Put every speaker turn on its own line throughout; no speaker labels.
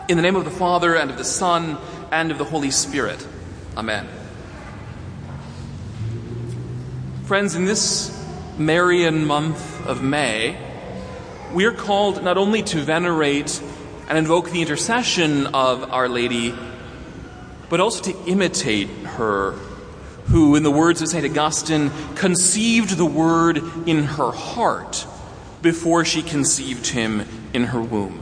In the name of the Father, and of the Son, and of the Holy Spirit. Amen. Friends, in this Marian month of May, we are called not only to venerate and invoke the intercession of Our Lady, but also to imitate her, who, in the words of St. Augustine, conceived the Word in her heart before she conceived him in her womb.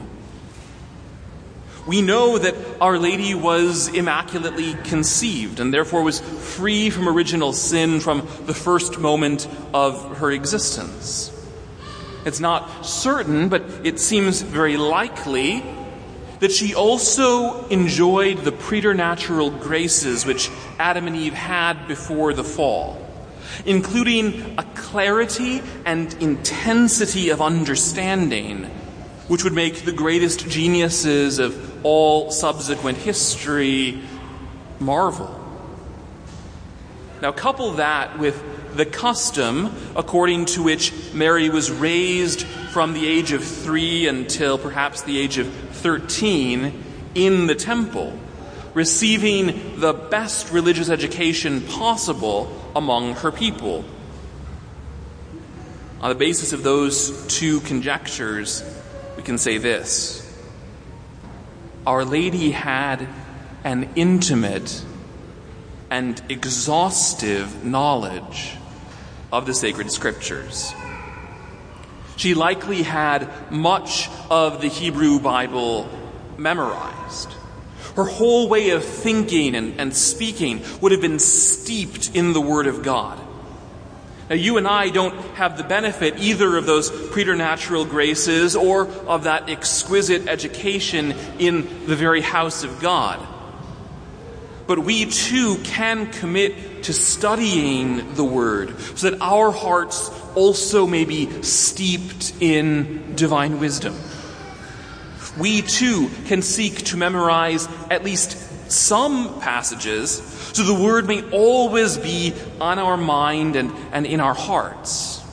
We know that Our Lady was immaculately conceived and therefore was free from original sin from the first moment of her existence. It's not certain, but it seems very likely that she also enjoyed the preternatural graces which Adam and Eve had before the fall, including a clarity and intensity of understanding which would make the greatest geniuses of all subsequent history marvel. Now, couple that with the custom according to which Mary was raised from the age of 3 until perhaps the age of 13 in the temple, receiving the best religious education possible among her people. On the basis of those two conjectures, we can say this: Our Lady had an intimate and exhaustive knowledge of the sacred scriptures. She likely had much of the Hebrew Bible memorized. Her whole way of thinking and speaking would have been steeped in the Word of God. Now, you and I don't have the benefit either of those preternatural graces or of that exquisite education in the very house of God. But we too can commit to studying the Word so that our hearts also may be steeped in divine wisdom. We too can seek to memorize at least some passages so the Word may always be on our mind and in our hearts.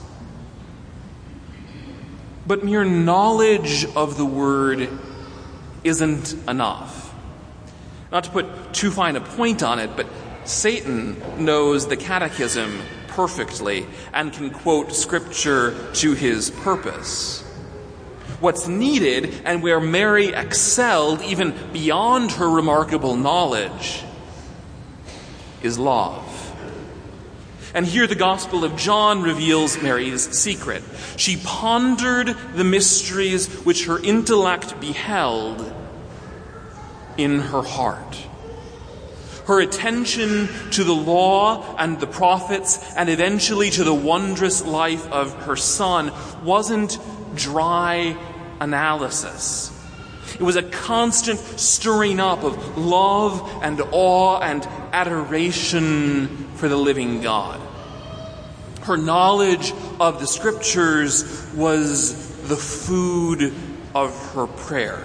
But mere knowledge of the Word isn't enough. Not to put too fine a point on it, but Satan knows the catechism perfectly and can quote Scripture to his purpose. What's needed, and where Mary excelled even beyond her remarkable knowledge, is love. And here the Gospel of John reveals Mary's secret. She pondered the mysteries which her intellect beheld in her heart. Her attention to the law and the prophets, and eventually to the wondrous life of her Son, wasn't dry analysis. It was a constant stirring up of love and awe and adoration for the living God. Her knowledge of the Scriptures was the food of her prayer.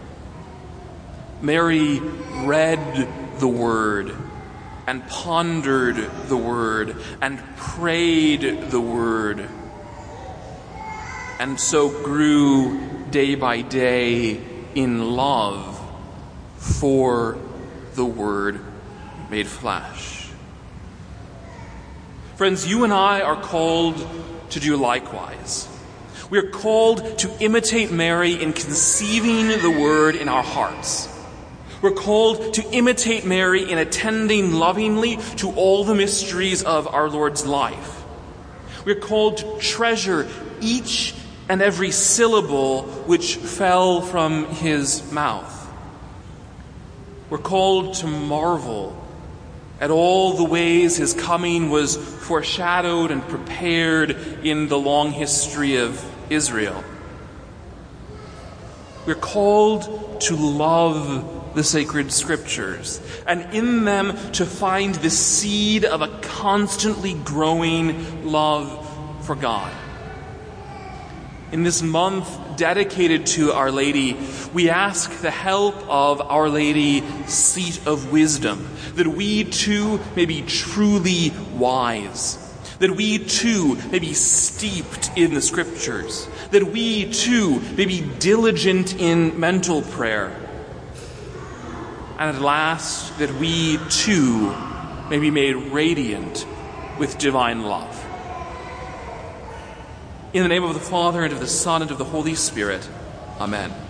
Mary read the Word and pondered the Word and prayed the Word, and so grew day by day in love for the Word made flesh. Friends, you and I are called to do likewise. We are called to imitate Mary in conceiving the Word in our hearts. We're called to imitate Mary in attending lovingly to all the mysteries of our Lord's life. We're called to treasure each and every syllable which fell from his mouth. We're called to marvel at all the ways his coming was foreshadowed and prepared in the long history of Israel. We're called to love the sacred Scriptures, and in them to find the seed of a constantly growing love for God. In this month dedicated to Our Lady, we ask the help of Our Lady, Seat of Wisdom, that we too may be truly wise, that we too may be steeped in the Scriptures, that we too may be diligent in mental prayer, and at last that we too may be made radiant with divine love. In the name of the Father, and of the Son, and of the Holy Spirit. Amen.